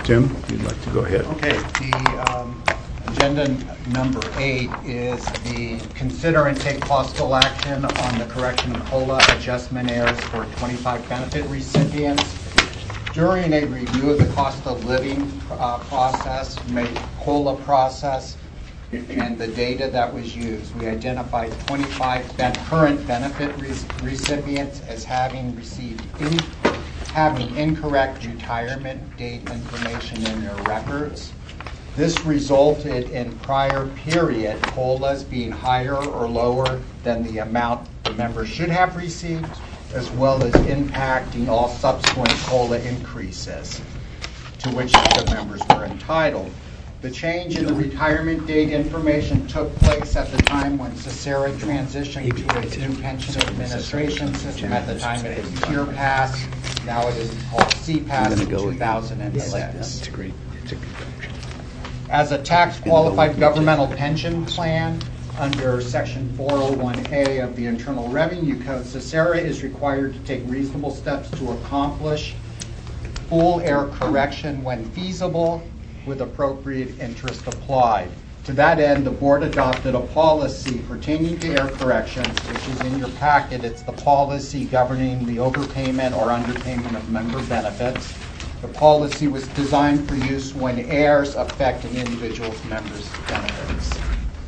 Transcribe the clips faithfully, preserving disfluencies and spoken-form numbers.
Tim, you'd like to go ahead. Okay, the um, agenda n- number eight is the consider and take possible action on the correction of COLA adjustment errors for twenty-five benefit recipients. During a review of the cost of living uh, process, made COLA process, and the data that was used, we identified twenty-five ben- current benefit re- recipients as having received in- having incorrect retirement date information in their records. This resulted in prior period COLAs being higher or lower than the amount the members should have received, as well as impacting all subsequent COLA increases to which the members were entitled. The change in the retirement date information took place at the time when Cesera transitioned to its new pension administration system. At the time it was TierPass. Now it is called C PASS in two thousand six. It's a great, it's a good option. As a tax-qualified governmental pension plan, under Section four oh one A of the Internal Revenue Code, Cesera is required to take reasonable steps to accomplish full error correction when feasible, with appropriate interest applied. To that end, the board adopted a policy pertaining to error corrections, which is in your packet. It's the policy governing the overpayment or underpayment of member benefits. The policy was designed for use when errors affect an individual's members' benefits.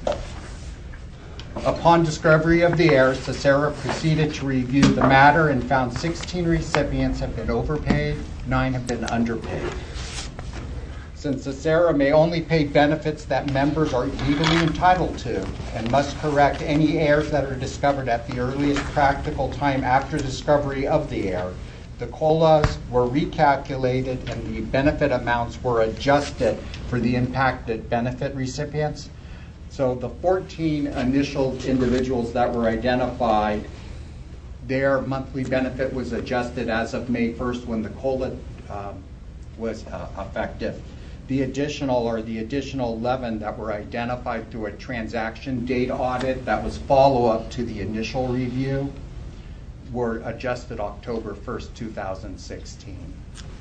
Upon discovery of the errors, Cesera proceeded to review the matter and found sixteen recipients have been overpaid, nine have been underpaid. Since Cesera may only pay benefits that members are legally entitled to and must correct any errors that are discovered at the earliest practical time after discovery of the error, the COLAs were recalculated and the benefit amounts were adjusted for the impacted benefit recipients. So the fourteen initial individuals that were identified, their monthly benefit was adjusted as of May first when the COLA uh, was uh, effective. The additional or the additional eleven that were identified through a transaction date audit that was follow-up to the initial review were adjusted October first, two thousand sixteen.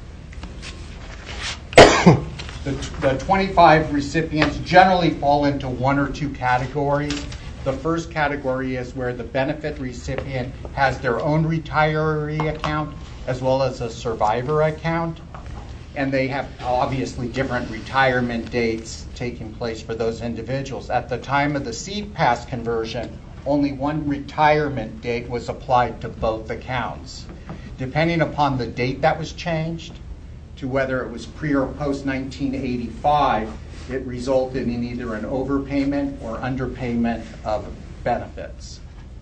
The, the twenty-five recipients generally fall into one or two categories. The first category is where the benefit recipient has their own retiree account as well as a survivor account. And they have obviously different retirement dates taking place for those individuals. At the time of the C PASS conversion, only one retirement date was applied to both accounts. Depending upon the date that was changed, to whether it was pre or post nineteen eighty-five, it resulted in either an overpayment or underpayment of benefits.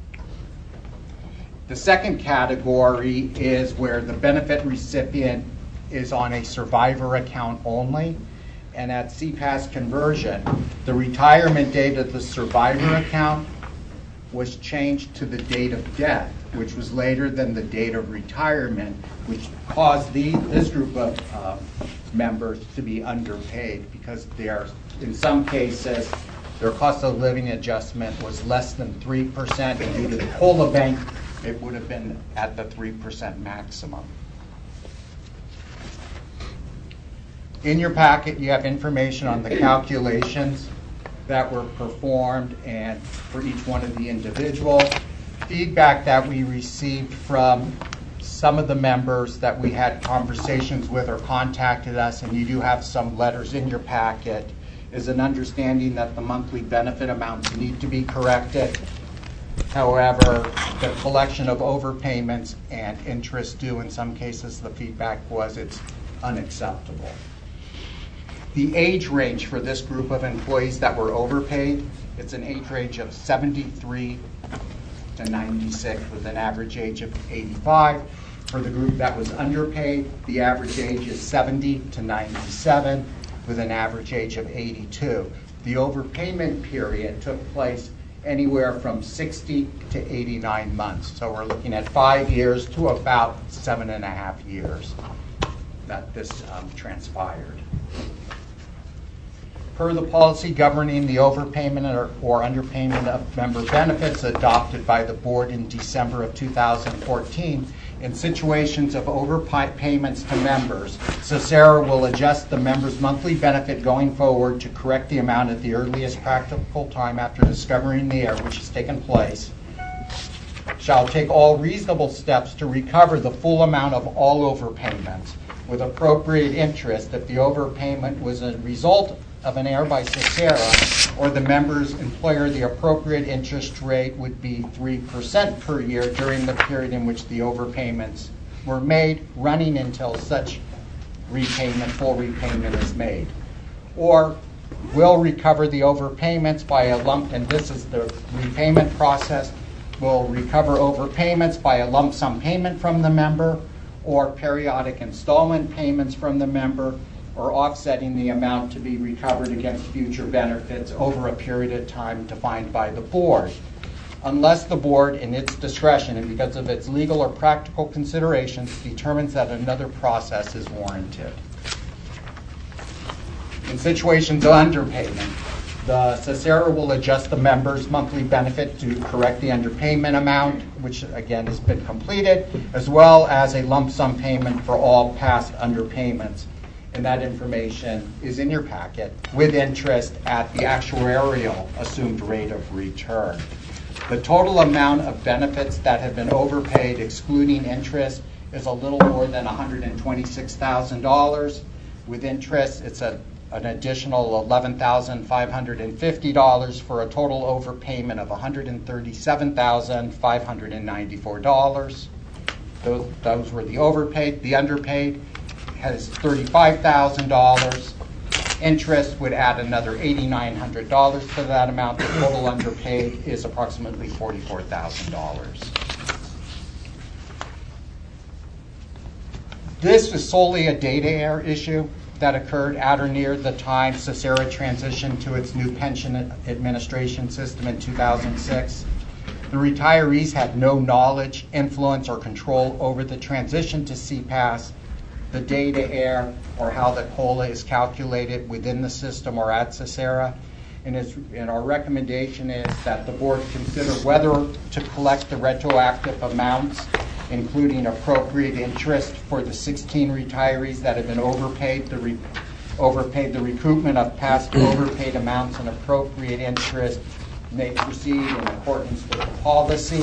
The second category is where the benefit recipient is on a survivor account only, and at C PASS conversion, the retirement date of the survivor account was changed to the date of death, which was later than the date of retirement, which caused the, this group of uh, members to be underpaid because they are, in some cases, their cost of living adjustment was less than three percent, and due to the COLA bank, it would have been at the three percent maximum. In your packet, you have information on the calculations that were performed and for each one of the individual. Feedback that we received from some of the members that we had conversations with or contacted us, and you do have some letters in your packet, is an understanding that the monthly benefit amounts need to be corrected. However, the collection of overpayments and interest due, in some cases the feedback was it's unacceptable. The age range for this group of employees that were overpaid, it's an age range of seventy-three to ninety-six with an average age of eighty-five. For the group that was underpaid, the average age is seventy to ninety-seven with an average age of eighty-two. The overpayment period took place anywhere from sixty to eighty-nine months. So we're looking at five years to about seven and a half years that this um, transpired. Per the policy governing the overpayment or, or underpayment of member benefits adopted by the board in December of two thousand fourteen, In situations of overpayments to members, Cesera will adjust the member's monthly benefit going forward to correct the amount at the earliest practical time after discovering the error which has taken place, shall take all reasonable steps to recover the full amount of all overpayments with appropriate interest if the overpayment was a result of an error by Cesera or the member's employer. The appropriate interest rate would be three percent per year during the period in which the overpayments were made, running until such repayment, full repayment is made. Or will recover the overpayments by a lump, and this is the repayment process, will recover overpayments by a lump sum payment from the member or periodic installment payments from the member, or offsetting the amount to be recovered against future benefits over a period of time defined by the board, unless the board, in its discretion and because of its legal or practical considerations, determines that another process is warranted. In situations of underpayment, the Cesera will adjust the member's monthly benefit to correct the underpayment amount, which again has been completed, as well as a lump sum payment for all past underpayments. And that information is in your packet with interest at the actuarial assumed rate of return. The total amount of benefits that have been overpaid, excluding interest, is a little more than one hundred twenty-six thousand dollars. With interest, it's a, an additional eleven thousand five hundred fifty dollars for a total overpayment of one hundred thirty-seven thousand five hundred ninety-four dollars. Those, those were the overpaid. The underpaid has thirty-five thousand dollars. Interest would add another eight thousand nine hundred dollars to that amount. The total underpaid is approximately forty-four thousand dollars. This is solely a data error issue that occurred at or near the time Cesera transitioned to its new pension administration system in two thousand six. The retirees had no knowledge, influence, or control over the transition to C PAS, the data error, or how the COLA is calculated within the system or at Cesera. And, and our recommendation is that the board consider whether to collect the retroactive amounts, including appropriate interest for the sixteen retirees that have been overpaid, the re, overpaid the recoupment of past overpaid amounts, and appropriate interest may proceed in accordance with the policy.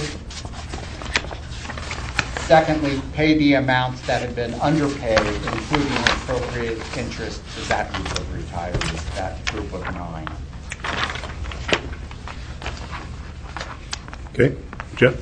Secondly, pay the amounts that have been underpaid, including appropriate interest to that group of retirees, that group of nine. Okay, Jeff?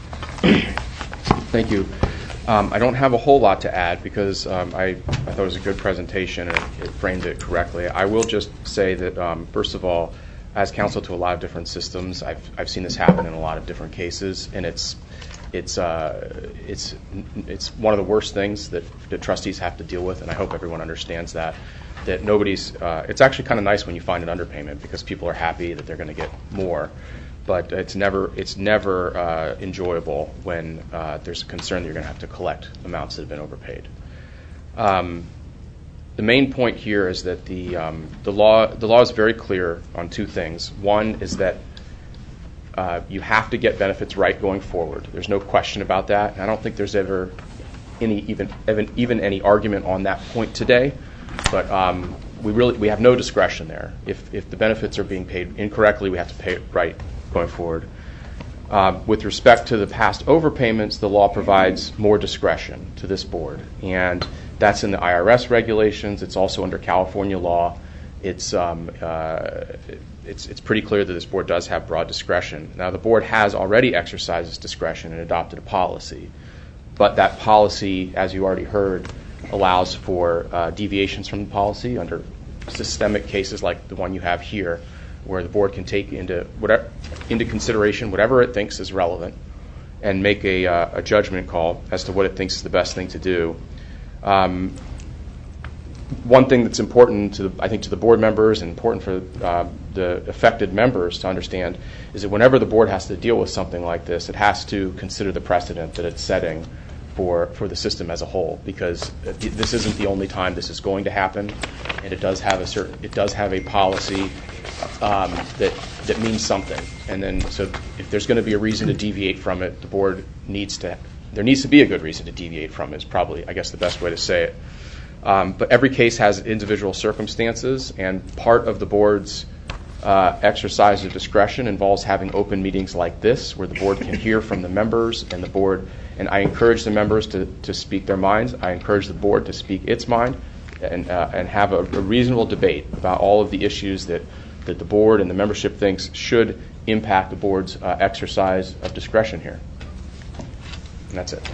Thank you. Um, I don't have a whole lot to add because um, I, I thought it was a good presentation and it, it framed it correctly. I will just say that, um, first of all, as counsel to a lot of different systems, I've, I've seen this happen in a lot of different cases, and it's It's uh, it's it's one of the worst things that the trustees have to deal with, and I hope everyone understands that. That nobody's. Uh, it's actually kind of nice when you find an underpayment because people are happy that they're going to get more, but it's never it's never uh, enjoyable when uh, there's a concern that you're going to have to collect amounts that have been overpaid. Um, the main point here is that the um, the law the law is very clear on two things. One is that Uh, you have to get benefits right going forward. There's no question about that. And I don't think there's ever any even even, even any argument on that point today. But um, we really we have no discretion there. If if the benefits are being paid incorrectly, we have to pay it right going forward. Uh, with respect to the past overpayments, the law provides more discretion to this board, and that's in the I R S regulations. It's also under California law. It's um, uh, it's it's pretty clear that this board does have broad discretion. Now, the board has already exercised its discretion and adopted a policy, but that policy, as you already heard, allows for uh, deviations from the policy under systemic cases like the one you have here, where the board can take into whatever into consideration whatever it thinks is relevant and make a uh, a judgment call as to what it thinks is the best thing to do. Um, One thing that's important to the, I think to the board members and important for uh, the affected members to understand is that whenever the board has to deal with something like this, it has to consider the precedent that it's setting for, for the system as a whole, because this isn't the only time this is going to happen, and it does have a certain it does have a policy um, that that means something. And then so if there's going to be a reason to deviate from it, the board needs to there needs to be a good reason to deviate from is probably, I guess, the best way to say it. Um, but every case has individual circumstances, and part of the board's uh, exercise of discretion involves having open meetings like this, where the board can hear from the members, and the board. And I encourage the members to, to speak their minds. I encourage the board to speak its mind, and uh, and have a, a reasonable debate about all of the issues that that the board and the membership thinks should impact the board's uh, exercise of discretion here. And that's it.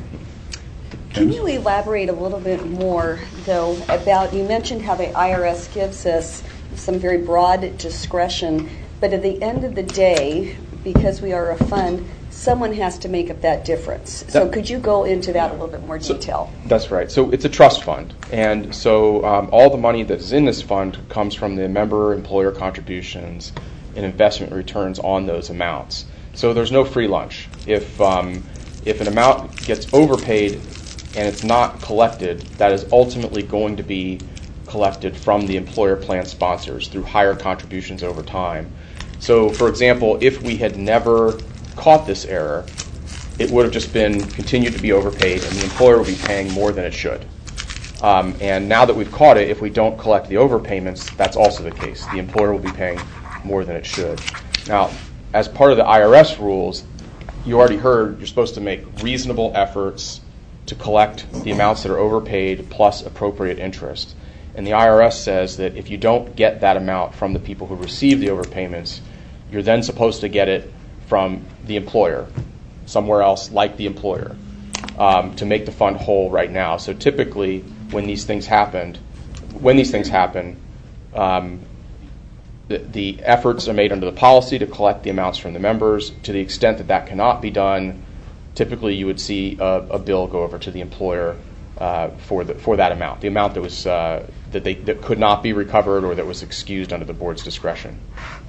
Can you elaborate a little bit more, though, about, you mentioned how the I R S gives us some very broad discretion, but at the end of the day, because we are a fund, someone has to make up that difference. So That- could you go into that a little bit more detail? So, that's right. So it's a trust fund, and so um, all the money that's in this fund comes from the member employer contributions and investment returns on those amounts. So there's no free lunch. If um, if an amount gets overpaid and it's not collected, that is ultimately going to be collected from the employer plan sponsors through higher contributions over time. So, for example, if we had never caught this error, it would have just been continued to be overpaid, and the employer would be paying more than it should. Um, and now that we've caught it, if we don't collect the overpayments, that's also the case. The employer will be paying more than it should. Now, as part of the I R S rules, you already heard you're supposed to make reasonable efforts to collect the amounts that are overpaid plus appropriate interest. And the I R S says that if you don't get that amount from the people who receive the overpayments, you're then supposed to get it from the employer, somewhere else like the employer, um, to make the fund whole right now. So typically, when these things happened, when these things happen, um, the, the efforts are made under the policy to collect the amounts from the members. To the extent that that cannot be done, typically you would see a, a bill go over to the employer uh, for the for that amount, the amount that was uh, that they that could not be recovered or that was excused under the board's discretion.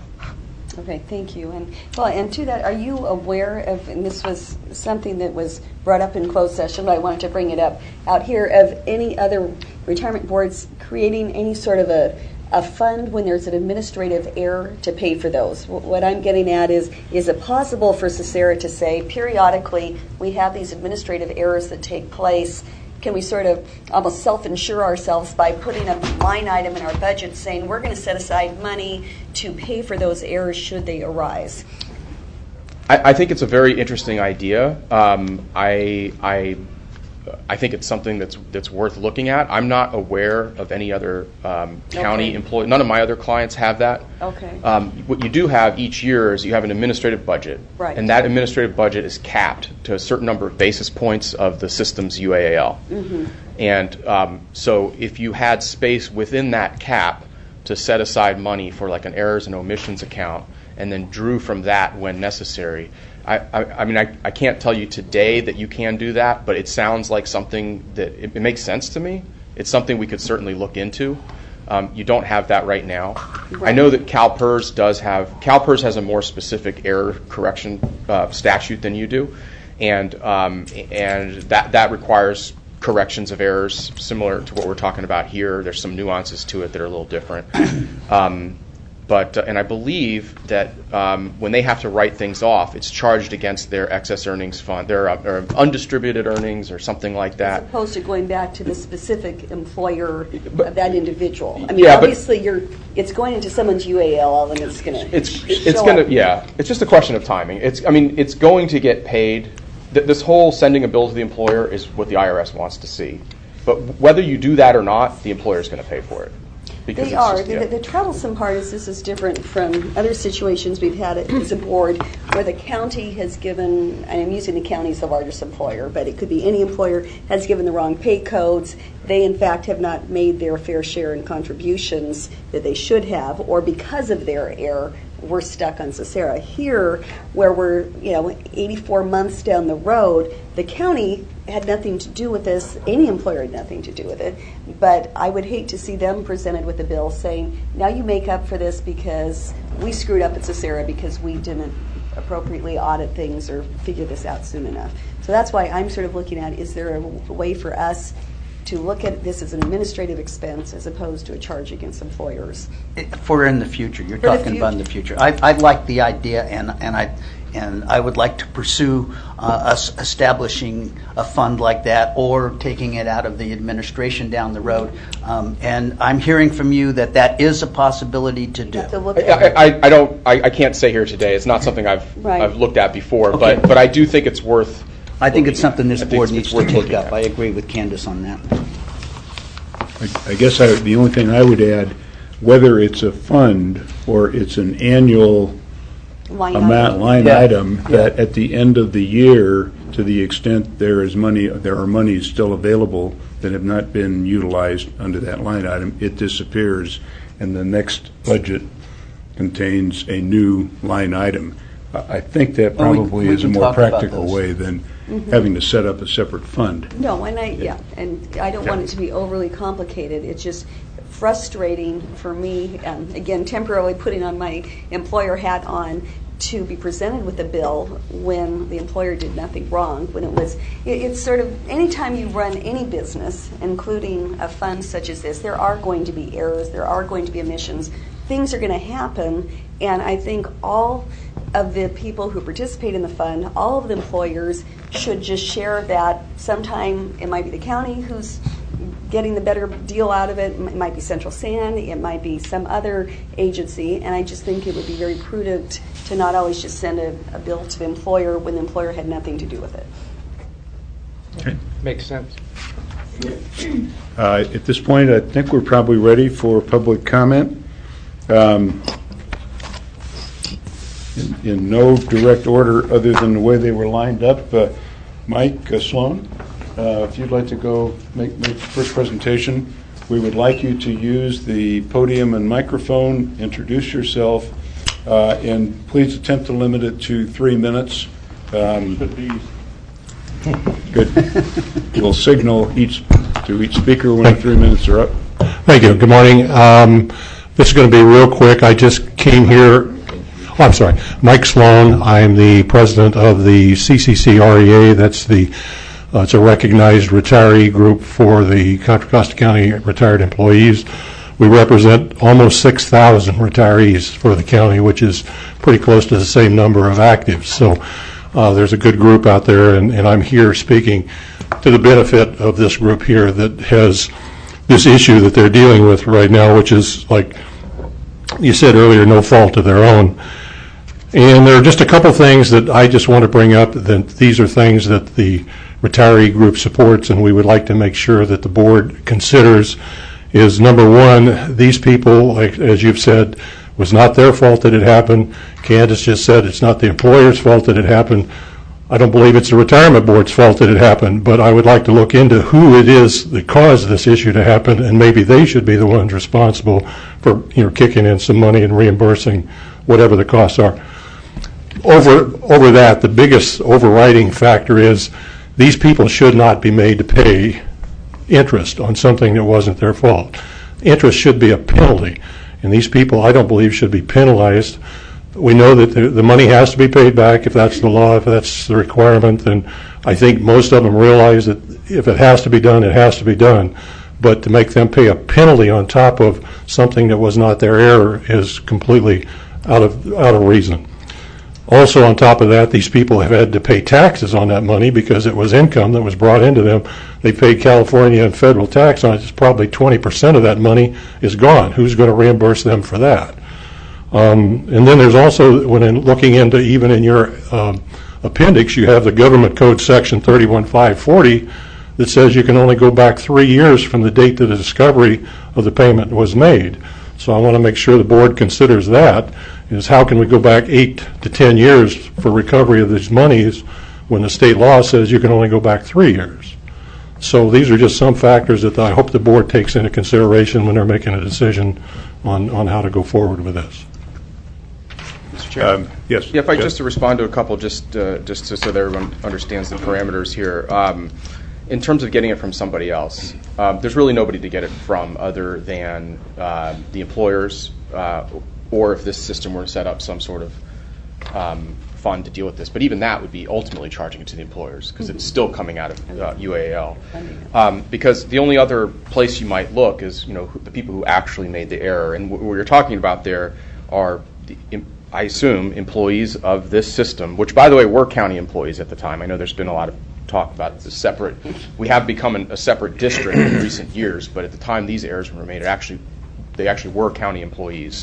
Okay, thank you. And well, and to that, are you aware of, and this was something that was brought up in closed session, but I wanted to bring it up out here, of any other retirement boards creating any sort of a, a fund when there's an administrative error to pay for those? What I'm getting at is, is it possible for Cesara to say, periodically, we have these administrative errors that take place, can we sort of almost self-insure ourselves by putting a line item in our budget saying we're going to set aside money to pay for those errors should they arise? I, I think it's a very interesting idea. Um, I, I, I think it's something that's that's worth looking at. I'm not aware of any other um, county Okay. employee. None of my other clients have that. Okay. Um, what you do have each year is you have an administrative budget, Right. and that administrative budget is capped to a certain number of basis points of the system's U A A L. Mm-hmm. And um, so if you had space within that cap to set aside money for like an errors and omissions account and then drew from that when necessary, I, I, I mean, I, I can't tell you today that you can do that, but it sounds like something that it, it makes sense to me. It's something we could certainly look into. Um, you don't have that right now. Right. I know that CalPERS does have, CalPERS has a more specific error correction uh, statute than you do, and um, and that that requires corrections of errors similar to what we're talking about here. There's some nuances to it that are a little different. Um, But uh, and I believe that um, when they have to write things off, it's charged against their excess earnings fund, their uh, or undistributed earnings or something like that. As opposed to going back to the specific employer But- of that individual. I mean, Yeah, but- obviously, you're it's going into someone's U A L, and it's going to It's it's gonna yeah. It's just a question of timing. It's I mean it's going to get paid. Th- this whole sending a bill to the employer is what the I R S wants to see. But whether you do that or not, the employer is going to pay for it. Because They it's are. just- The, yeah. the troublesome part is this is different from other situations we've had as a board where the county has given, and I'm using the county as the largest employer, but it could be any employer, has given the wrong pay codes. They, in fact, have not made their fair share in contributions that they should have, or because of their error, we're stuck on Cesara. Here, where we're, you know, eighty-four months down the road, the county had nothing to do with this. Any employer had nothing to do with it. But I would hate to see them presented with a bill saying, now you make up for this because we screwed up at Cesara because we didn't appropriately audit things or figure this out soon enough. So that's why I'm sort of looking at, is there a way for us to look at this as an administrative expense as opposed to a charge against employers? For in the future, you're For the talking about in the future. I, I like the idea, and and I and I would like to pursue uh, us establishing a fund like that or taking it out of the administration down the road. Um, and I'm hearing from you that that is a possibility to do. You have to look I, at it. I, I don't. I, I can't say here today. It's not something I've Right. I've looked at before, Okay. but but I do think it's worth. I think it's looking at. something this I think board it's- needs it's to worth take looking up. at. I agree with Candace on that. I- I guess I, the only thing I would add, whether it's a fund or it's an annual Line amount, item. line Yeah. item, that at the end of the year, to the extent there is money, there are monies still available that have not been utilized under that line item, it disappears, and the next budget contains a new line item. I I think that Well, we- probably we is a can more talk about practical those. way than having to set up a separate fund. No, and I, yeah, and I don't want it to be overly complicated. It's just frustrating for me, um, again, temporarily putting on my employer hat on, to be presented with a bill when the employer did nothing wrong, when it was, it, it's sort of, anytime you run any business, including a fund such as this, there are going to be errors, there are going to be omissions, things are going to happen, and I think all of the people who participate in the fund, all of the employers should just share that. Sometime it might be the county who's getting the better deal out of it. It might be Central Sand. It might be some other agency. And I just think it would be very prudent to not always just send a, a bill to the employer when the employer had nothing to do with it. Okay. Makes sense. Uh, At this point, I think we're probably ready for public comment. Um, In in no direct order other than the way they were lined up. Uh, Mike uh, Sloan, uh, if you'd like to go make make the first presentation, we would like you to use the podium and microphone, introduce yourself, uh, and please attempt to limit it to three minutes. Um, Good. We'll signal each, to each speaker when the three minutes are up. Thank you. Good morning. Um, This is going to be real quick. I just came here, oh, I'm sorry, Mike Sloan. I'm the president of the C C C R E A. That's the, uh, it's a recognized retiree group for the Contra Costa County retired employees. We represent almost six thousand retirees for the county, which is pretty close to the same number of actives. So uh, there's a good group out there, and, and I'm here speaking to the benefit of this group here that has this issue that they're dealing with right now, which is, like you said earlier, no fault of their own. And there are just a couple things that I just want to bring up, that these are things that the retiree group supports, and we would like to make sure that the board considers. Is number one, these people, like as you've said, was not their fault that it happened. Candace just said it's not the employer's fault that it happened. I don't believe it's the retirement board's fault that it happened, but I would like to look into who it is that caused this issue to happen, and maybe they should be the ones responsible for, you know, kicking in some money and reimbursing whatever the costs are. Over over that, the biggest overriding factor is these people should not be made to pay interest on something that wasn't their fault. Interest should be a penalty, and these people, I don't believe, should be penalized. We know that the, the money has to be paid back if that's the law, if that's the requirement, and I think most of them realize that if it has to be done, it has to be done. But to make them pay a penalty on top of something that was not their error is completely out of out of reason. Also, on top of that, these people have had to pay taxes on that money because it was income that was brought into them. They paid California and federal tax on it. It's probably twenty percent of that money is gone. Who's going to reimburse them for that? Um, and then there's also, when in looking into, even in your um, appendix, you have the government code section thirty-one five forty that says you can only go back three years from the date that the discovery of the payment was made. So I want to make sure the board considers that, is how can we go back eight to ten years for recovery of these monies when the state law says you can only go back three years. So these are just some factors that I hope the board takes into consideration when they're making a decision on, on how to go forward with this. Mister Chair? Um, Yes. Yeah, if I Jeff? just to respond to a couple, just uh, just to, so that everyone understands the parameters here. Um, in terms of getting it from somebody else, um, there's really nobody to get it from other than uh, the employers, uh, or if this system were to set up some sort of um, fund to deal with this. But even that would be ultimately charging it to the employers, because it's still coming out of uh, U A L. Um, because the only other place you might look is, you know, who, the people who actually made the error. And what you're talking about there are the I assume, employees of this system, which, by the way, were county employees at the time. I know there's been a lot of talk about the separate. We have become an, a separate district in recent years, but at the time these errors were made, it actually, they actually were county employees.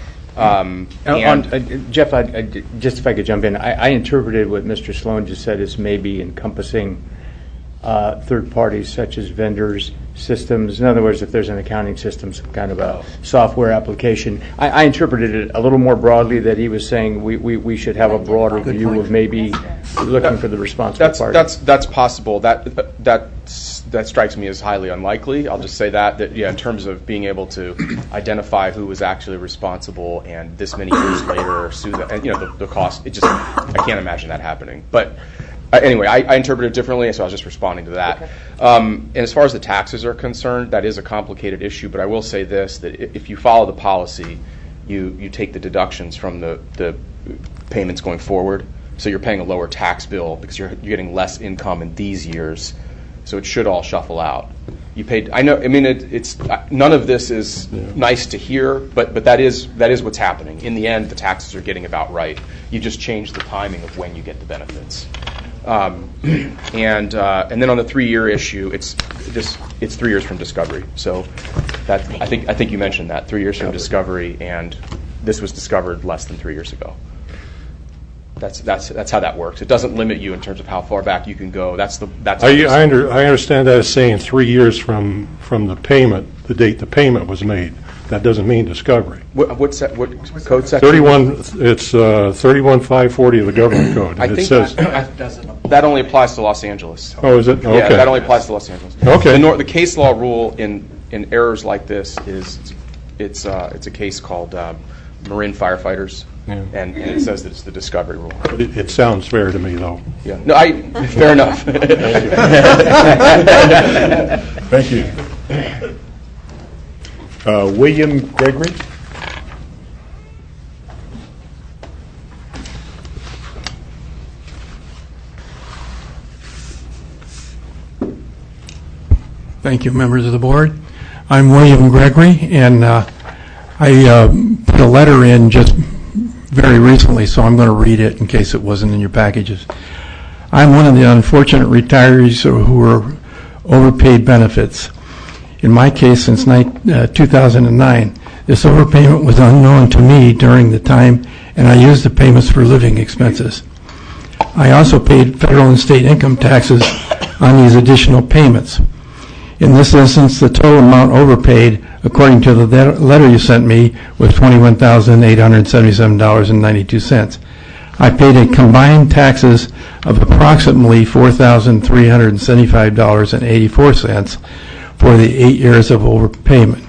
Um, and on, uh, Jeff, I, I, just if I could jump in, I, I interpreted what Mister Sloan just said as maybe encompassing uh, third parties such as vendors, systems. In other words, if there's an accounting system, some kind of a software application. I, I interpreted it a little more broadly, that he was saying we, we, we should have a broader view of maybe looking for the responsible that's, party. That's that's possible. That that that strikes me as highly unlikely. I'll just say that that yeah, in terms of being able to identify who was actually responsible, and this many years later sue them, and you know the, the cost. It just I can't imagine that happening. But uh, anyway, I, I interpret it differently, so I was just responding to that. Okay. Um, and as far as the taxes are concerned, that is a complicated issue. But I will say this: that if you follow the policy, you you take the deductions from the the payments going forward. So you're paying a lower tax bill because you're, you're getting less income in these years. So it should all shuffle out. You paid. I know. I mean, it, it's none of this is yeah. nice to hear, but but that is that is what's happening. In the end, the taxes are getting about right. You just change the timing of when you get the benefits. Um, and uh, and then on the three-year issue, it's this it's three years from discovery. So that I think I think you mentioned that three years from discovery, and this was discovered less than three years ago. That's that's that's how that works. It doesn't limit you in terms of how far back you can go. That's the that's. I I, under, I understand that as saying three years from from the payment, the date the payment was made. That doesn't mean discovery. What what's that, what code section? Thirty-one. It's uh, thirty-one five forty of the government code. I and think it says that, that only applies to Los Angeles. Oh, is it? Okay. Yeah, that only applies to Los Angeles. Okay. The, nor, the case law rule in in errors like this is it's uh, it's a case called uh, Marin Firefighters. Yeah. And, and it says that it's the discovery rule. It, it sounds fair to me, though. Yeah. No, I. Fair enough. Thank you. Uh, William Gregory. Thank you, members of the board. I'm William Gregory, and uh, I uh, put a letter in just very recently, so I'm going to read it in case it wasn't in your packages. I'm one of the unfortunate retirees who were overpaid benefits. In my case, since uh, two thousand nine, this overpayment was unknown to me during the time, and I used the payments for living expenses. I also paid federal and state income taxes on these additional payments. In this instance, the total amount overpaid, according to the letter you sent me, was twenty-one thousand eight hundred seventy-seven dollars and ninety-two cents. I paid a combined taxes of approximately four thousand three hundred seventy-five dollars and eighty-four cents for the eight years of overpayment.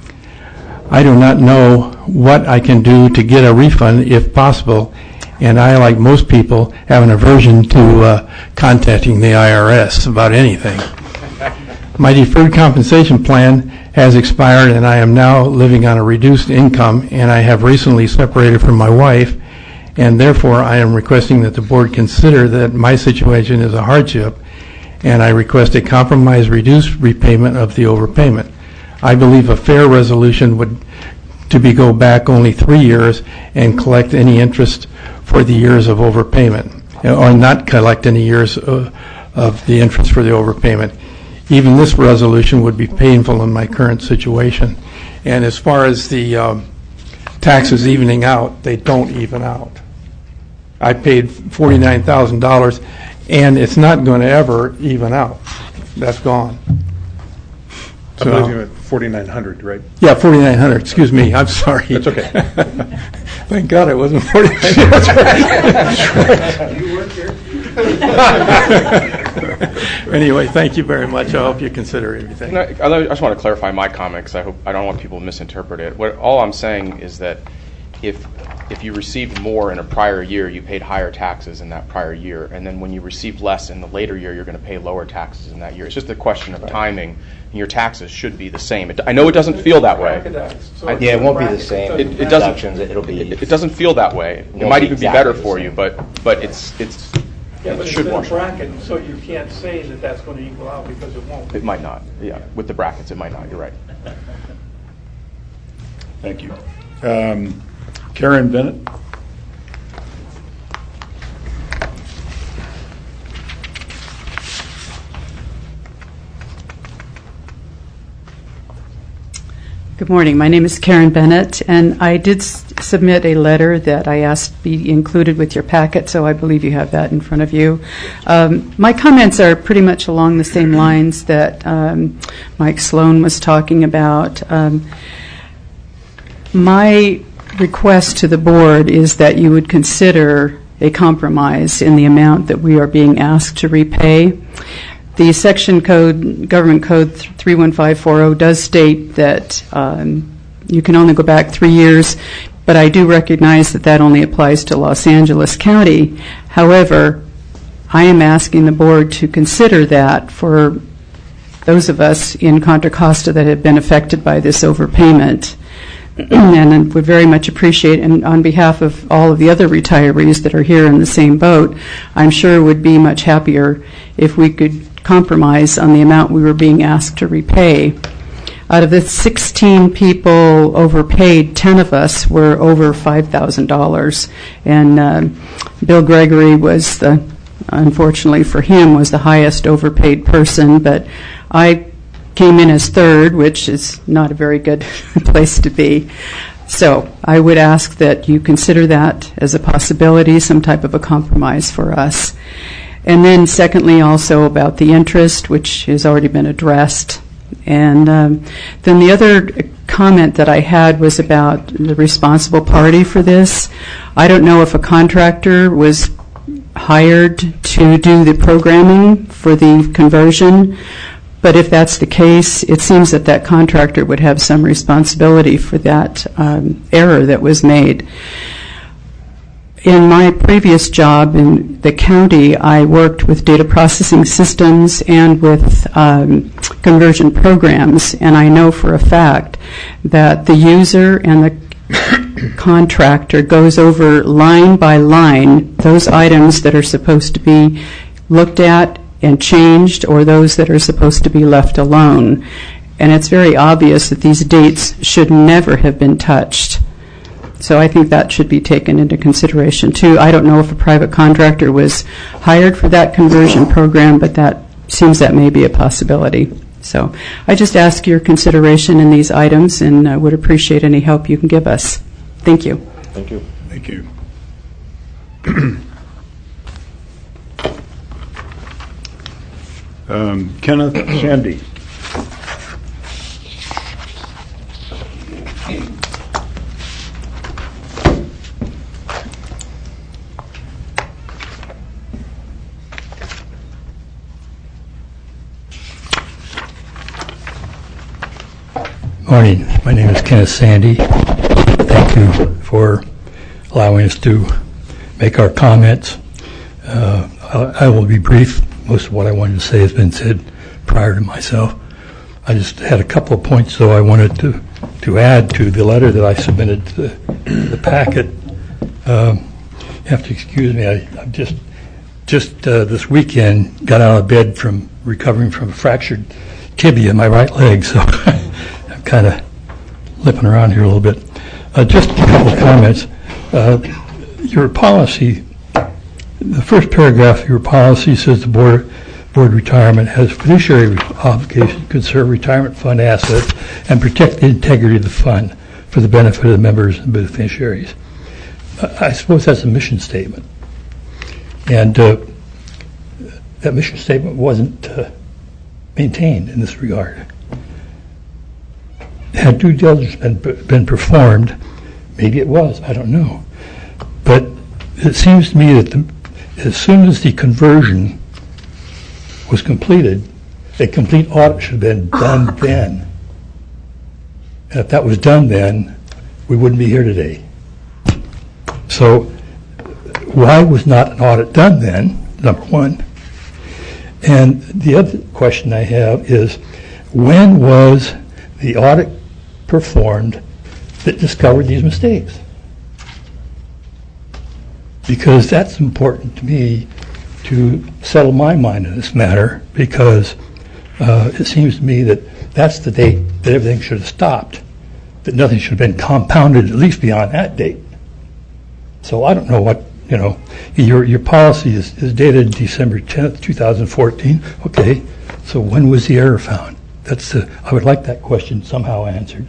I do not know what I can do to get a refund if possible, and I, like most people, have an aversion to uh, contacting the I R S about anything. My deferred compensation plan has expired, and I am now living on a reduced income, and I have recently separated from my wife, and therefore I am requesting that the board consider that my situation is a hardship, and I request a compromise reduced repayment of the overpayment. I believe a fair resolution would to be go back only three years and collect any interest for the years of overpayment, or not collect any years of, of the interest for the overpayment. Even this resolution would be painful in my current situation. And as far as the um, taxes evening out, they don't even out. I paid forty-nine thousand dollars, and it's not going to ever even out. That's gone. I So, believe you at forty-nine hundred, right? yeah, forty-nine hundred. Excuse me. I'm sorry. That's okay. Thank God it wasn't forty-nine hundred. That's right. You work here. Anyway, thank you very much. I hope you consider everything. No, I just want to clarify my comment because I hope I don't want people to misinterpret it. What all I'm saying is that if if you received more in a prior year, you paid higher taxes in that prior year, and then when you received less in the later year, you're going to pay lower taxes in that year. It's just a question of timing, and your taxes should be the same. It, I know it doesn't feel that way. I, yeah, it won't be the same. It, it doesn't. It'll be. It, it doesn't feel that way. It, it might even exactly be better for you, but but it's it's. Yeah, but it it's should in a wash. bracket, so you can't say that that's going to equal out because it won't. It might not. Yeah, with the brackets, it might not. You're right. Thank you. Um, Karen Bennett. Good morning. My name is Karen Bennett, and I did s- submit a letter that I asked be included with your packet, so I believe you have that in front of you. Um, my comments are pretty much along the same lines that um, Mike Sloan was talking about. Um, my request to the board is that you would consider a compromise in the amount that we are being asked to repay. The section code, government code three one five four zero, does state that um, you can only go back three years, but I do recognize that that only applies to Los Angeles County. However, I am asking the board to consider that for those of us in Contra Costa that have been affected by this overpayment. And would very much appreciate, and on behalf of all of the other retirees that are here in the same boat, I'm sure would be much happier if we could compromise on the amount we were being asked to repay. Out of the sixteen people overpaid, ten of us were over five thousand dollars. And uh, Bill Gregory was, the, unfortunately for him, was the highest overpaid person, but I came in as third, which is not a very good place to be. So I would ask that you consider that as a possibility, some type of a compromise for us. And then secondly, also about the interest, which has already been addressed. And um, then the other comment that I had was about the responsible party for this. I don't know if a contractor was hired to do the programming for the conversion, but if that's the case, it seems that that contractor would have some responsibility for that um, error that was made. In my previous job in the county, I worked with data processing systems and with um, conversion programs, and I know for a fact that the user and the contractor goes over line by line those items that are supposed to be looked at and changed, or those that are supposed to be left alone. And it's very obvious that these dates should never have been touched. So I think that should be taken into consideration too. I don't know if a private contractor was hired for that conversion program, but that seems that may be a possibility. So I just ask your consideration in these items, and I would appreciate any help you can give us. Thank you. Thank you. Thank you. um, Kenneth Sandy. Morning. My name is Kenneth Sandy. Thank you for allowing us to make our comments. Uh, I, I will be brief. Most of what I wanted to say has been said prior to myself. I just had a couple of points, though, I wanted to, to add to the letter that I submitted to the, the packet. Um, you have to excuse me. I, I've just, just uh, this weekend got out of bed from recovering from a fractured tibia in my right leg, so I'm kind of limping around here a little bit. Uh, just a couple of comments. Uh, your policy, the first paragraph of your policy says the board, board retirement has fiduciary obligation to conserve retirement fund assets and protect the integrity of the fund for the benefit of the members and beneficiaries. Uh, I suppose that's a mission statement. And uh, that mission statement wasn't uh, maintained in this regard. Had due diligence been, been performed, maybe it was, I don't know. But it seems to me that the, as soon as the conversion was completed, a complete audit should have been done then. And if that was done then, we wouldn't be here today. So why was not an audit done then, number one? And the other question I have is, when was the audit performed that discovered these mistakes? Because that's important to me to settle my mind in this matter, because uh, it seems to me that that's the date that everything should have stopped, that nothing should have been compounded at least beyond that date. So I don't know what, you know, your your policy is, is dated December tenth, two thousand fourteen. Okay, so when was the error found? That's the, I would like that question somehow answered.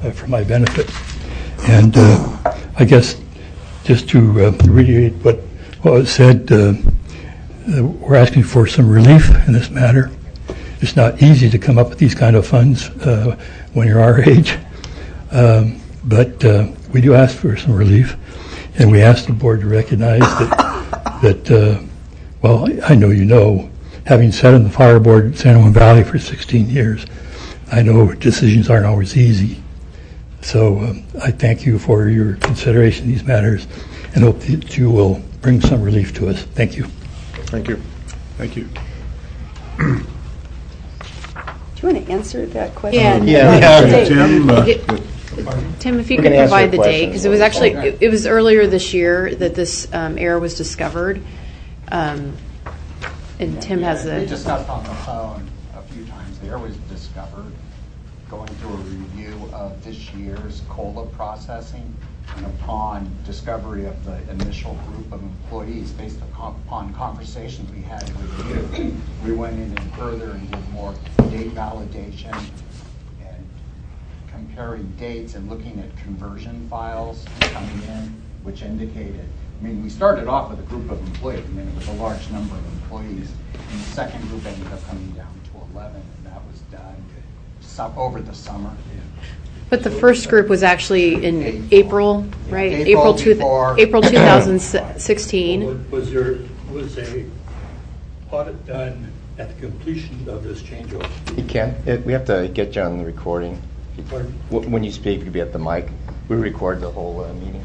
uh, for my benefit. And uh, I guess just to uh, reiterate what, what was said, uh, uh, we're asking for some relief in this matter. It's not easy to come up with these kind of funds uh, when you're our age, um, but uh, we do ask for some relief, and we ask the board to recognize that, that uh, well, I know you know, having sat on the fire board at San Juan Valley for sixteen years, I know decisions aren't always easy. So um, I thank you for your consideration of these matters and hope that you will bring some relief to us. Thank you. Thank you. Thank you. Do you want to answer that question? Yeah. Yeah. Yeah. Tim, uh, Tim, if you We could can answer provide the your date, questions. because it was actually, it, it was earlier this year that this um, error was discovered. Um, and Tim has We the, discussed on the phone a few times. The error was discovered going through a review of this year's COLA processing, and upon discovery of the initial group of employees, based upon conversations we had with you, we went in and further and did more date validation and comparing dates and looking at conversion files coming in, which indicated, I mean, we started off with a group of employees, I mean, it was a large number of employees, and the second group ended up coming down to eleven, and that was done some, over the summer. but the first group was actually in April. April, right? April two, before- April two thousand sixteen. Was there was a audit done at the completion of this changeover? You can. It, we have to get you on the recording. Pardon? W- When you speak, you'll be at the mic. We record the whole uh, meeting.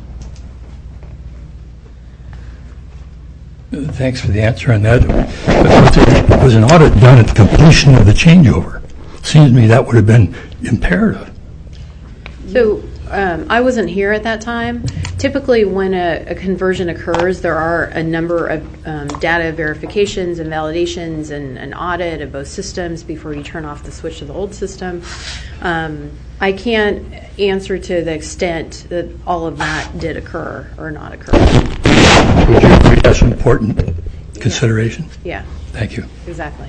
Thanks for the answer on that. But was, there, was an audit done at the completion of the changeover? Seems to me that would have been imperative. So um, I wasn't here at that time. Typically, when a, a conversion occurs, there are a number of um, data verifications and validations and an audit of both systems before you turn off the switch to the old system. Um, I can't answer to the extent that all of that did occur or not occur. Would you agree that's an important consideration? Yeah, Thank you. exactly.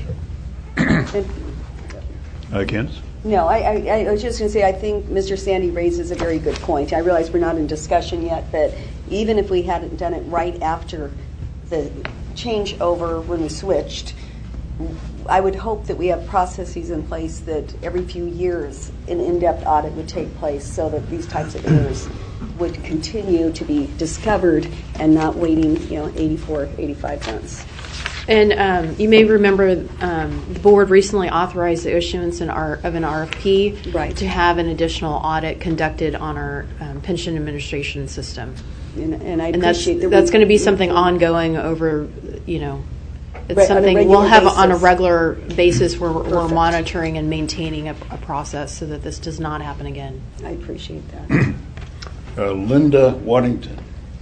Uh, Candace? No, I, I, I was just going to say, I think Mister Sandy raises a very good point. I realize we're not in discussion yet, but even if we hadn't done it right after the changeover when we switched, I would hope that we have processes in place that every few years an in-depth audit would take place so that these types of errors would continue to be discovered and not waiting, you know, eighty-four, eighty-five months. And um, you may remember um, the board recently authorized the issuance in our, of an R F P Right. to have an additional audit conducted on our um, pension administration system. And, and I And that's appreciate that. that's we- going to be something ongoing over, you know, it's Right, on a something regular we'll have on a basis. regular basis where we're, we're Perfect. monitoring and maintaining a, a process so that this does not happen again. I appreciate that. Uh, Linda Waddington.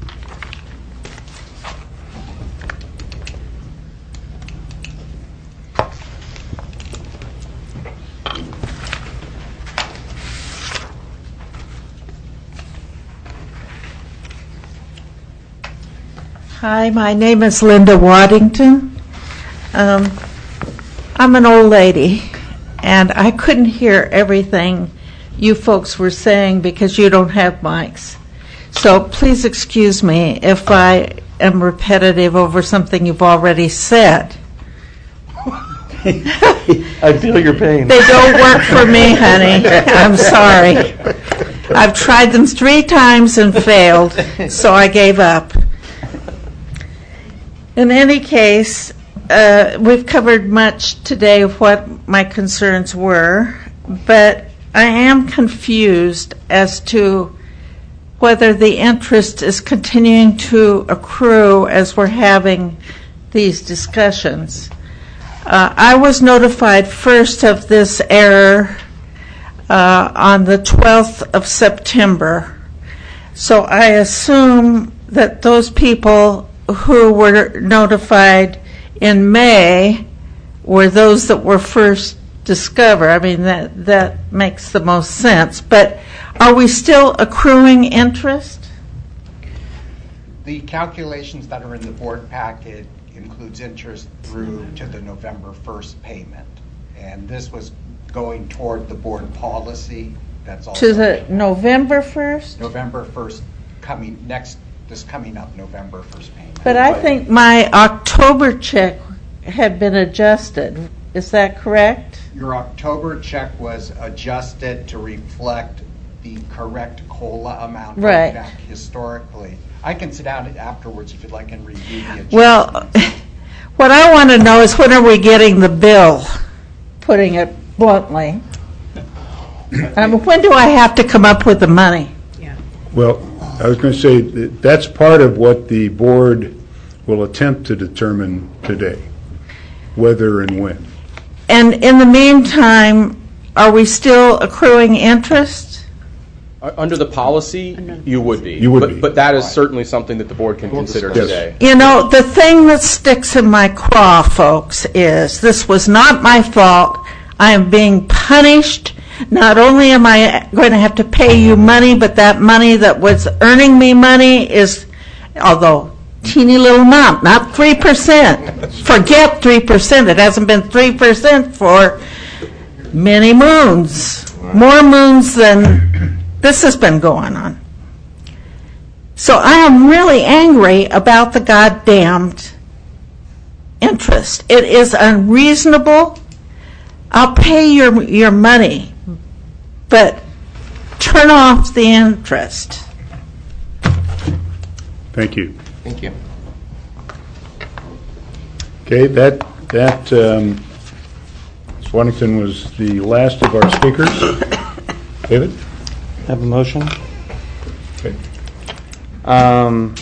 Hi, my name is Linda Waddington. Um, I'm an old lady, and I couldn't hear everything you folks were saying because you don't have mics. So please excuse me if I am repetitive over something you've already said. I feel your pain. They don't work for me, honey. I'm sorry. I've tried them three times and failed, so I gave up. In any case, uh, we've covered much today of what my concerns were, but I am confused as to whether the interest is continuing to accrue as we're having these discussions. Uh, I was notified first of this error uh, on the twelfth of September, so I assume that those people who were notified in May were those that were first discovered. I mean, that, that makes the most sense. But are we still accruing interest? The calculations that are in the board packet includes interest through to the November first payment. And this was going toward the board policy That's also To the November first? November first, coming, next, this coming up November first payment. But I think my October check had been adjusted. Is that correct? Your October check was adjusted to reflect the correct COLA amount going Right. back historically. I can sit down afterwards if you'd like and review the adjustment. Well, what I want to know is when are we getting the bill, putting it bluntly? I mean, when do I have to come up with the money? Well, I was going to say, that that's part of what the board will attempt to determine today, whether and when. And in the meantime, are we still accruing interest? Uh, Under the policy, you would be. You would but, be. But that is certainly something that the board can consider Yes. today. You know, the thing that sticks in my craw, folks, is this was not my fault. I am being punished. Not only am I going to have to pay you money, but that money that was earning me money is, although teeny little amount, not three percent. Forget three percent. It hasn't been three percent for many moons. More moons than this has been going on. So I am really angry about the goddamned interest. It is unreasonable. I'll pay your your money, but turn off the interest. Thank you. Thank you. Okay, that, that, um, Swanington was the last of our speakers. David? Have a motion? Okay. Um,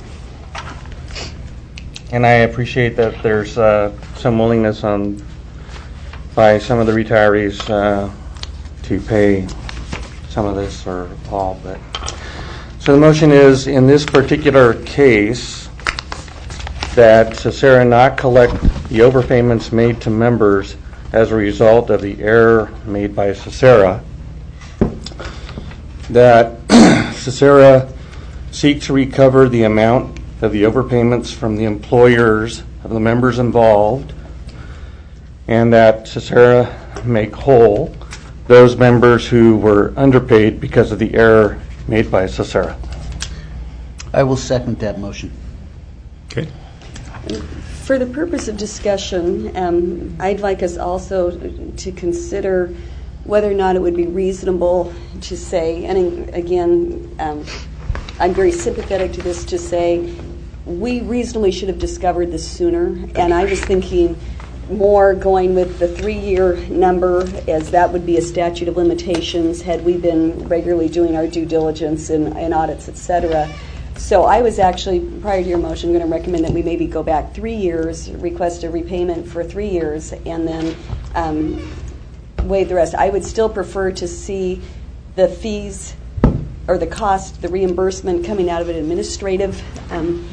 and I appreciate that there's uh, some willingness on by some of the retirees uh, to pay some of this or all. But so the motion is, in this particular case, that Cesara not collect the overpayments made to members as a result of the error made by Cesara, that Cesara seek to recover the amount of the overpayments from the employers of the members involved, and that Cesara make whole those members who were underpaid because of the error made by Cesara. I will second that motion. Okay. For the purpose of discussion, um, I'd like us also to consider whether or not it would be reasonable to say, and again, um, I'm very sympathetic to this, to say we reasonably should have discovered this sooner. And I was thinking more going with the three-year number, as that would be a statute of limitations had we been regularly doing our due diligence and, and audits, et cetera. So I was actually, prior to your motion, going to recommend that we maybe go back three years, request a repayment for three years, and then um, waive the rest. I would still prefer to see the fees or the cost, the reimbursement coming out of an administrative, um,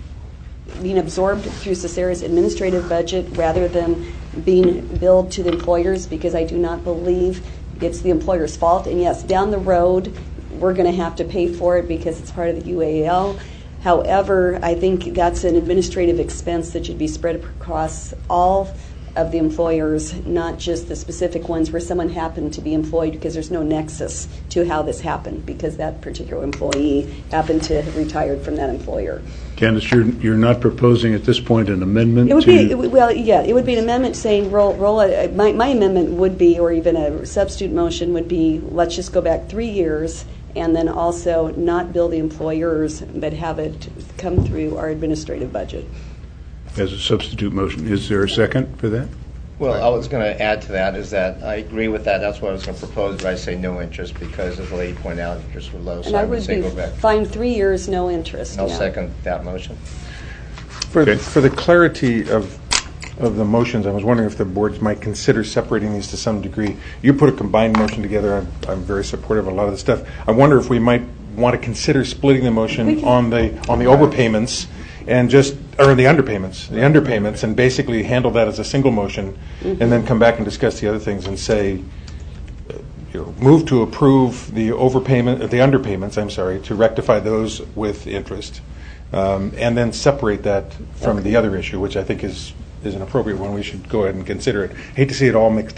being absorbed through Cesara's administrative budget rather than being billed to the employers, because I do not believe it's the employer's fault. And yes, down the road, we're going to have to pay for it because it's part of the U A L. However, I think that's an administrative expense that should be spread across all of the employers, not just the specific ones where someone happened to be employed, because there's no nexus to how this happened because that particular employee happened to have retired from that employer. Candace, you're, you're not proposing at this point an amendment It would to... be, it would- well, yeah, it would be an amendment saying, roll, roll a, my, my amendment would be, or even a substitute motion would be, let's just go back three years and then also not bill the employers, but have it come through our administrative budget. As a substitute motion. Is there a second for that? Well, I was going to add to that is that I agree with that. That's what I was going to propose, but I say no interest because, as the lady pointed out, interest was low. So And I I would would say be go back. fine three years, no interest. I'll yeah. second that motion. For, the, for the clarity of of the motions, I was wondering if the boards might consider separating these to some degree. You put a combined motion together. I'm, I'm very supportive of a lot of the stuff. I wonder if we might want to consider splitting the motion on the on the overpayments and just or the underpayments, the underpayments, and basically handle that as a single motion, Mm-hmm. and then come back and discuss the other things and say, uh, you know, move to approve the overpayment, uh, the underpayments. I'm sorry, to rectify those with interest, um, and then separate that from Okay. the other issue, which I think is is an appropriate one. We should go ahead and consider it. Hate to see it all mixed up.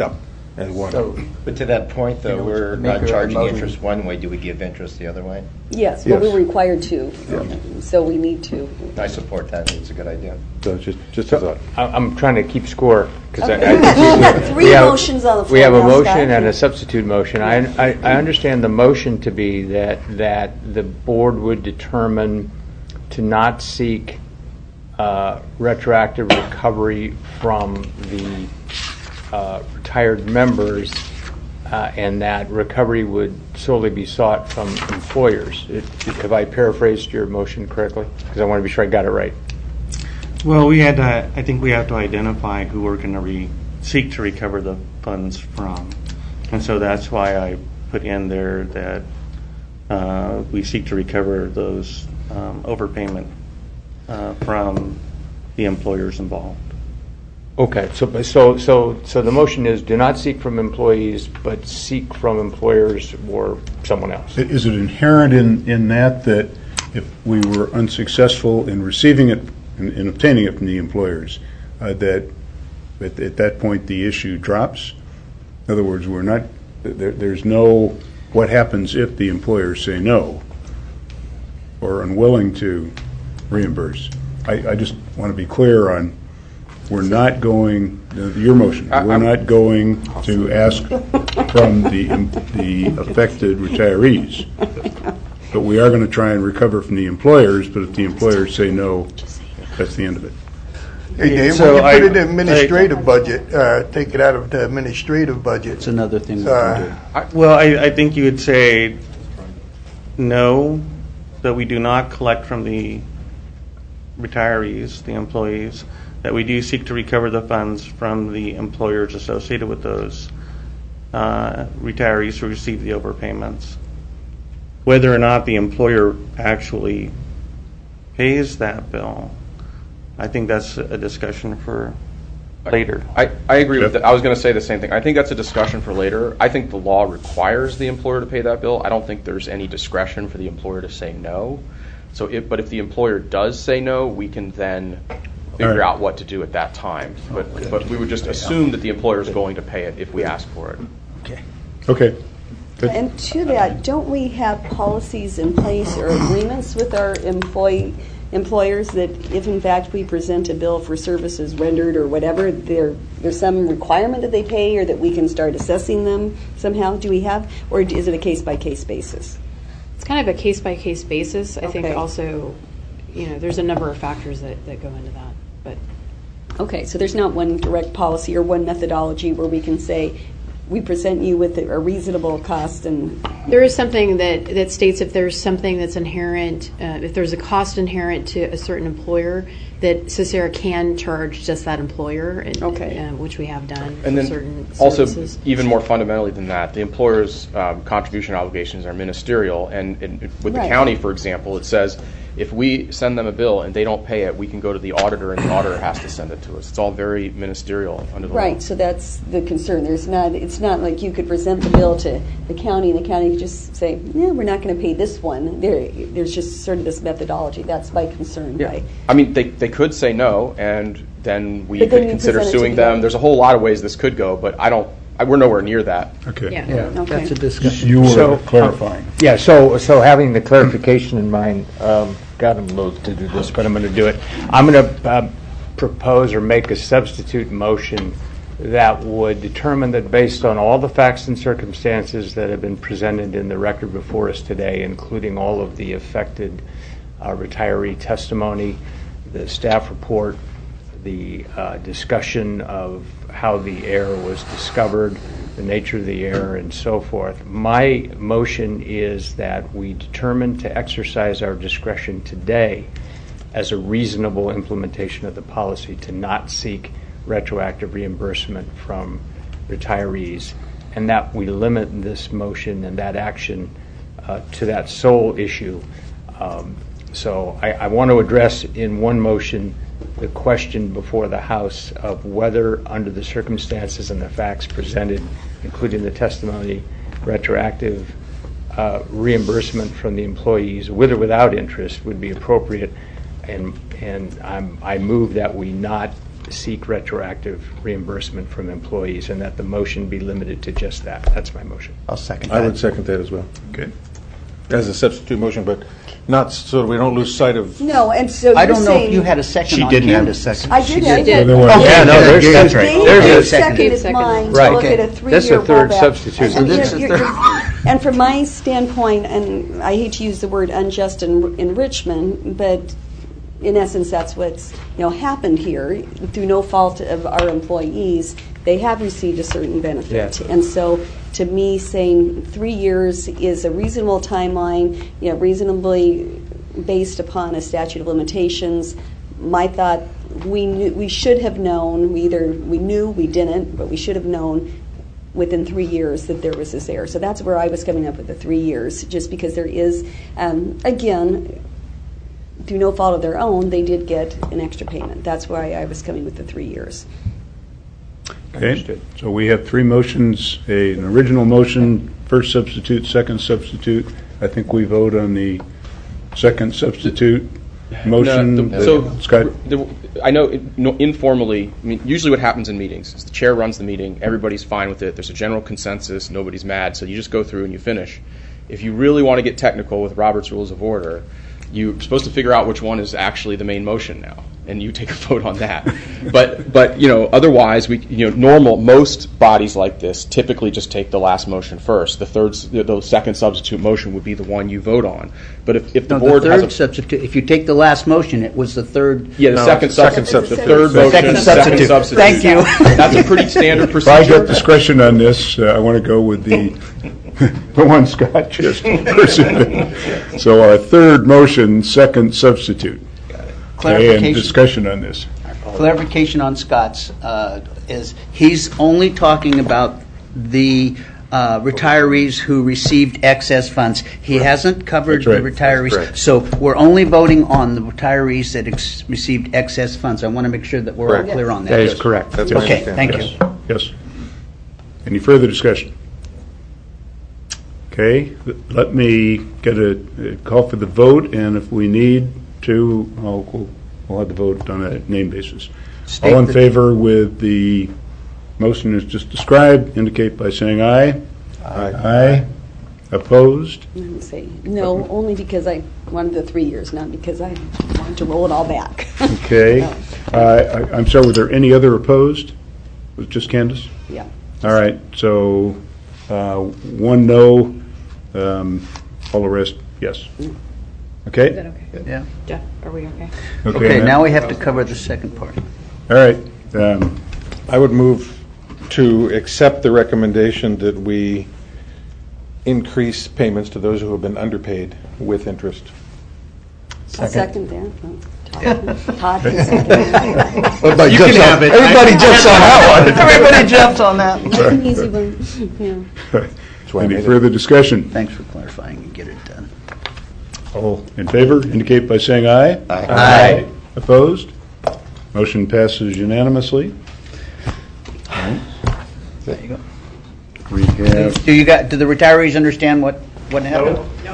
as one. So- But to that point, though, You know, we're make not a charging motion. interest one way. Do we give interest the other way? Yes, but Yes. we're required to, so we need to. I support that. It's a good idea. So just, just a thought. I- I'm trying to keep score. 'cause I- Okay. I- Three we have- motions on the floor We have a now, motion Scott. and a substitute motion. I, I I understand the motion to be that, that the board would determine to not seek uh, retroactive recovery from the uh, retired members, uh, and that recovery would solely be sought from employers. It- Have I paraphrased your motion correctly? Because I want to be sure I got it right. Well, we had to, I think we have to identify who we're going to re, seek to recover the funds from. And so that's why I put in there that uh, we seek to recover those um, overpayment uh, from the employers involved. Okay, so, so, so, so the motion is do not seek from employees, but seek from employers or someone else. Is it inherent in, in that that if we were unsuccessful in receiving it, in, in obtaining it from the employers, uh, that at, at that point the issue drops? In other words, we're not, there, there's no, what happens if the employers say no or unwilling to reimburse? I, I just want to be clear on, we're not going, uh, your motion, I- we're I'm- not going to ask from the, the affected retirees. But we are going to try and recover from the employers, but if the employers say no, that's the end of it. Hey, Dave, So when you I- put it in administrative budget, uh, take it out of the administrative budget. It's another thing we Uh, can do. I- Well, I, I think you would say no, that we do not collect from the retirees, the employees, that we do seek to recover the funds from the employers associated with those uh, retirees who receive the overpayments. Whether or not the employer actually pays that bill, I think that's a discussion for later. I, I agree with that. I was going to say the same thing. I think that's a discussion for later. I think the law requires the employer to pay that bill. I don't think there's any discretion for the employer to say no. So, if, but if the employer does say no, we can then figure All right. out what to do at that time. But, but we would just assume that the employer is going to pay it if we ask for it. Okay. Okay. Good. And to that, don't we have policies in place or agreements with our employee, employers that if in fact we present a bill for services rendered or whatever, there, there's some requirement that they pay or that we can start assessing them somehow? Do we have, or is it a case-by-case basis? It's kind of a case-by-case basis. I think Okay. also, you know, there's a number of factors that, that go into that. But Okay, so there's not one direct policy or one methodology where we can say, we present you with a reasonable cost and... there is something that, that states if there's something that's inherent, uh, if there's a cost inherent to a certain employer, that Cicera can charge just that employer, and, Okay. uh, which we have done And for then certain also, services. even more fundamentally than that, the employer's um, contribution obligations are ministerial. And, and with the Right. county, for example, it says if we send them a bill and they don't pay it, we can go to the auditor and the auditor has to send it to us. It's all very ministerial under the law. Right, so that's the concern. There's not, it's not like you could present the bill to the county and the county could just say, yeah, we're not going to pay this one. There, there's just sort of this methodology. That's my concern. Yeah. Right? I mean, they, they could say no, and then we But then could you consider present it to suing the them. county. There's a whole lot of ways this could go, but I don't, I, we're nowhere near that. Okay. Yeah. Yeah, Okay. that's a discussion. You were So, clarifying. Yeah, so, so having the clarification in mind, um, God, I'm loath to do this, but I'm going to do it. I'm going to uh, propose or make a substitute motion that would determine that based on all the facts and circumstances that have been presented in the record before us today, including all of the affected uh, retiree testimony, the staff report, the uh, discussion of how the error was discovered, the nature of the error, and so forth. My motion is that we determine to exercise our discretion today as a reasonable implementation of the policy to not seek retroactive reimbursement from retirees, and that we limit this motion and that action uh, to that sole issue. Um, so I, I want to address in one motion the question before the House of whether, under the circumstances and the facts presented, including the testimony, retroactive uh, reimbursement from the employees, with or without interest, would be appropriate. And, and I'm, I move that we not seek retroactive reimbursement from employees, and that the motion be limited to just that. That's my motion. I'll second I would second that as well. Okay. As a substitute motion, but not so that we don't lose sight of. No, and so I you're don't know saying- if you had a second She on didn't have a Candace. second. I did. She I did. did. Oh, yeah, no, there's Dave second. Dave There's a seconded second. mine Right. to look at a That's the three-year third rollback. substitute. And, This you're- is you're- third. and from my standpoint, and I hate to use the word unjust en- enrichment, but in essence, that's what's you know happened here. Through no fault of our employees, they have received a certain benefit, Yes. and so. To me, saying three years is a reasonable timeline, you know, reasonably based upon a statute of limitations. My thought, we knew, we should have known. We either we knew, we didn't, but we should have known within three years that there was this error. So that's where I was coming up with the three years, just because there is, um, again, through no fault of their own, they did get an extra payment. That's why I was coming with the three years. Okay, so we have three motions, a, an original motion, first substitute, second substitute. I think we vote on the second substitute motion. No, the- that so Scott, the, I know, it, no, informally, I mean, usually what happens in meetings is the chair runs the meeting, everybody's fine with it, there's a general consensus, nobody's mad, so you just go through and you finish. If you really want to get technical with Robert's Rules of Order, you're supposed to figure out which one is actually the main motion now, and you take a vote on that. but but you know, otherwise, we you know, normal most bodies like this typically just take the last motion first. The third, the, the second substitute motion would be the one you vote on. But if, if the No, board the has third a substitute, if you take the last motion, it was the third. yeah, the No, second, second substitute, the substitute. third motion, Second substitute. substitute. Thank you. That's a pretty standard if I procedure. get discretion on this, uh, I want to go with the the one Scott just presented. So our third motion, second substitute. Okay, and Clarification. discussion on this. Clarification on Scott's uh, is he's only talking about the uh, retirees who received excess funds. He hasn't covered That's right. the retirees. That's correct. So we're only voting on the retirees that ex- received excess funds. I want to make sure that we're Correct. all clear on that. That is correct. That's my Okay, understanding. thank you. Yes. Any further discussion? Okay, let me get a, a call for the vote, and if we need to, I'll, we'll, we'll have the vote on a name basis. State All in the- favor with the motion as just described, indicate by saying aye. Aye. Aye. Opposed? I'm gonna say no, only because I wanted the three years, not because I wanted to roll it all back. Okay. Uh, I- I'm sorry, were there any other opposed? Was it just Candace? Yeah. All right, so uh, one no, um, all the rest, yes. Okay? Is that okay? Yeah. Jeff, are we okay? Okay, now we have to cover the second part. All right. um, I would move to accept the recommendation that we increase payments to those who have been underpaid with interest. I'll second that. Oh, Todd Todd can second that. Everybody You jumps can on- have it. Everybody jumps on that one. Everybody jumped on that. That's an easy one. Yeah. That's why I Any made it. further discussion? Thanks for clarifying and get it done. All in favor, indicate by saying aye. Aye. Aye. Opposed? Motion passes unanimously. All right. There you go. We have, Do you got, do the retirees understand what, what happened?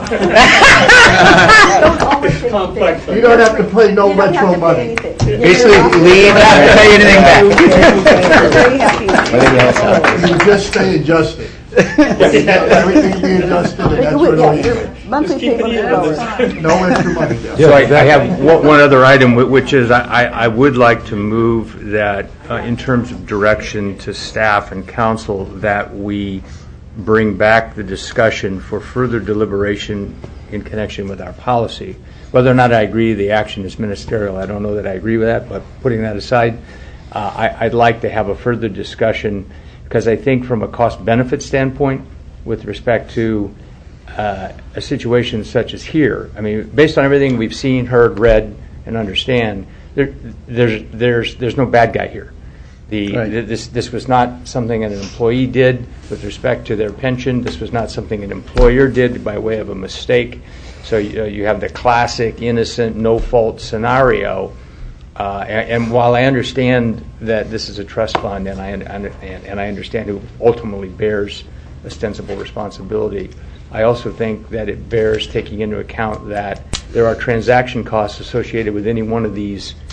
You don't have to pay no You don't have retro to money. pay anything. Basically, we don't have to pay anything back. Very happy. You just stay adjusted. Everything be adjusted, and that's what Yeah, it'll your monthly payment will go. be. No extra money. So I I have one one other item, whi- which is I I I would like to move that, uh, in terms of direction to staff and council, that we bring back the discussion for further deliberation in connection with our policy. Whether or not I agree the action is ministerial, I don't know that I agree with that, but putting that aside, uh, I- I'd like to have a further discussion, because I think from a cost-benefit standpoint, with respect to uh, a situation such as here, I mean, based on everything we've seen, heard, read, and understand, there, there's, there's, there's no bad guy here. The, Right. th- this, this was not something an employee did with respect to their pension. This was not something an employer did by way of a mistake. So you, uh, you have the classic innocent, no-fault scenario. Uh, and, and while I understand that this is a trust fund, and I and, and, and I understand who ultimately bears ostensible responsibility, I also think that it bears taking into account that there are transaction costs associated with any one of these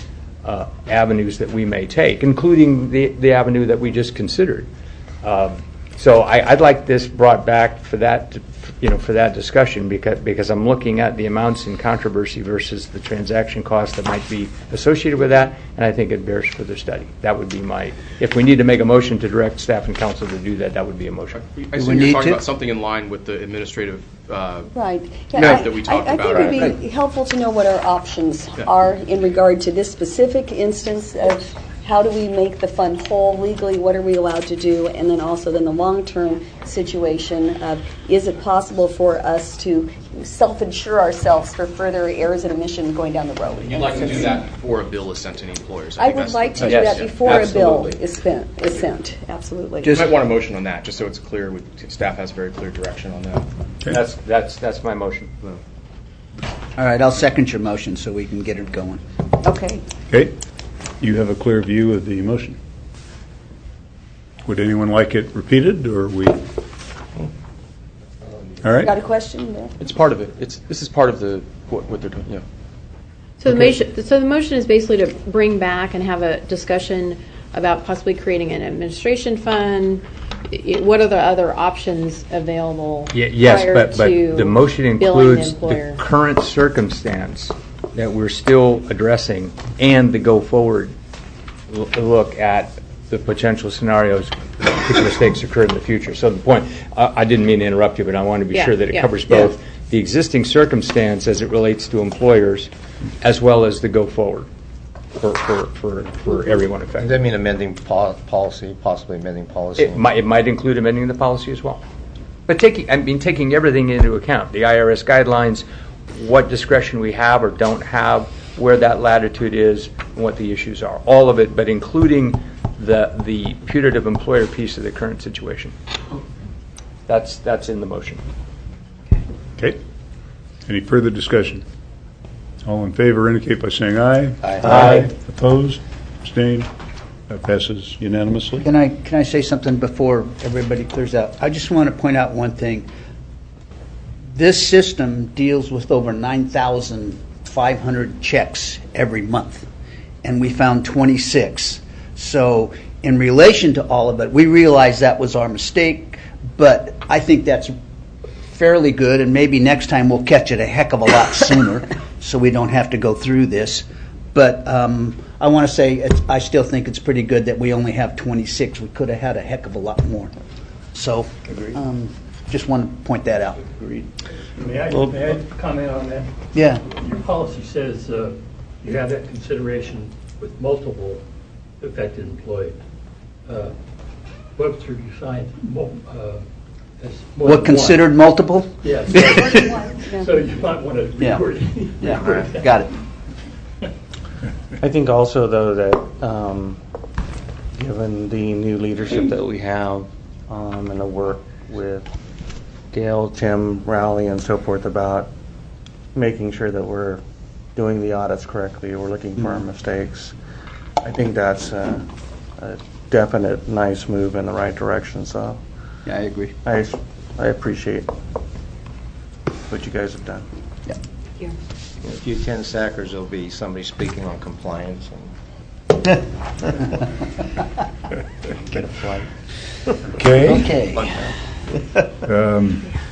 uh, avenues that we may take, including the, the avenue that we just considered. Um, so I, I'd like this brought back for that, you know, for that discussion, because because I'm looking at the amounts in controversy versus the transaction costs that might be associated with that, and I think it bears further study. That would be my, if we need to make a motion to direct staff and council to do that, that would be a motion. I assume you're talking about something in line with the administrative uh, Right. note that we talked I, I about. think it would be helpful to know what our options Yeah. are in regard to this specific instance of how do we make the fund whole legally, what are we allowed to do, and then also then the long-term situation of is it possible for us to self-insure ourselves for further errors and omissions going down the road. You'd like to do that before a bill is sent to the employers. I think would that's like the- to do Yes. that before Yeah, a bill absolutely. is spent, is sent, absolutely. You might want a motion on that, just so it's clear. With, staff has very clear direction on that. That's that's that's my motion. All right, I'll second your motion so we can get it going. Okay. Okay. You have a clear view of the motion. Would anyone like it repeated, or we? All right. Got a question there? It's part of it. It's this is part of the what, what they're doing. Yeah. So the motion, so the motion is basically to bring back and have a discussion about possibly creating an administration fund. I- What are the other options available? Ye- Yes, prior but, but to the motion billing the includes the employer? current circumstance that we're still addressing and the go-forward l- look at the potential scenarios if mistakes occur in the future. So the point, I I didn't mean to interrupt you, but I want to be Yeah, sure that it yeah, covers yeah. both the existing circumstance as it relates to employers as well as the go-forward for, for, for, for everyone Does affected. that mean amending pol- policy, possibly amending policy? It might, it might include amending the policy as well. But taking, I mean, taking everything into account, the I R S guidelines, what discretion we have or don't have, where that latitude is, and what the issues are. All of it, but including the, the putative employer piece of the current situation. That's, that's in the motion. Okay. Any further discussion? All in favor indicate by saying aye. Aye. Aye. Opposed? Abstained? That passes unanimously. Can I, can I say something before everybody clears out? I just want to point out one thing. This system deals with over nine thousand five hundred checks every month, and we found twenty-six. So in relation to all of it, we realize that was our mistake, but I think that's fairly good, and maybe next time we'll catch it a heck of a lot sooner so we don't have to go through this. But um, I want to say it's, I still think it's pretty good that we only have twenty-six. We could have had a heck of a lot more. So um, just want to point that out. Agreed. May I, Well- may I comment on that? Yeah. Your policy says uh, you have that consideration with multiple affected employees. Uh, What's your defined mo- uh, as more What than considered one? multiple? Yes. So you might want to Yeah. reword it. Yeah, Reword that. got it. I think also, though, that um, given the new leadership that we have um, and the work with Gail, Tim, Rowley, and so forth about making sure that we're doing the audits correctly, we're looking for our mistakes, I think that's a, a definite nice move in the right direction. So Yeah, I agree. I, I appreciate what you guys have done. Yeah. In a few ten sackers, there'll be somebody speaking on compliance. And Get a flight. Okay. Okay. Um,